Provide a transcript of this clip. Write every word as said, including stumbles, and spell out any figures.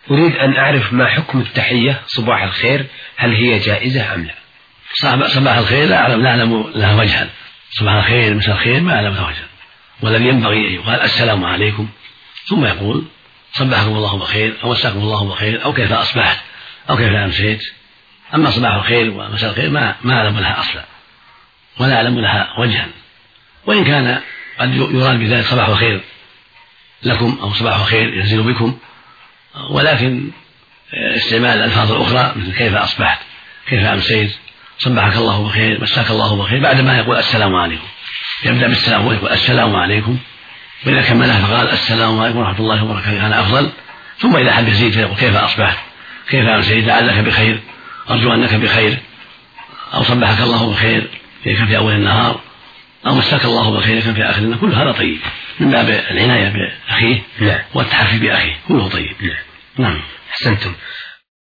أريد أن أعرف ما حكم التحية صباح الخير، هل هي جائزة أم لا؟ صباح الخير لا أعلم لا أعلم لها وجها. صباح الخير مساء الخير ما أعلم لها وجها، ولم ينبغي أن يقال السلام عليكم ثم يقول صبحكم الله بخير أو مساكم الله بخير أو كيف أصبحت أو كيف أمسيت. أما صباح الخير ومساء الخير ما ما أعلم لها أصلا ولا أعلم لها وجها، وإن كان قد يراد بذلك صباح الخير لكم أو صباح الخير ينزل بكم، ولكن استعمال الألفاظ الأخرى مثل كيف أصبحت كيف أمسيت صبحك الله بخير مساك الله بخير بعد ما يقول السلام عليكم، يبدأ بالسلام ويقول السلام عليكم، وإذا كملها فقال السلام عليكم ورحمة الله وبركاته كان أفضل. ثم إذا حب يزيد فيقول كيف أصبحت كيف أمسيت لعلك بخير أرجو أنك بخير، أو صبحك الله بخير كان في أول النهار، أو مساك الله بخير كان في آخر النهار. كل هذا طيب من باب العناية بأخيه والتحفي بأخيه، كله طيب. نعم. أحسنتم.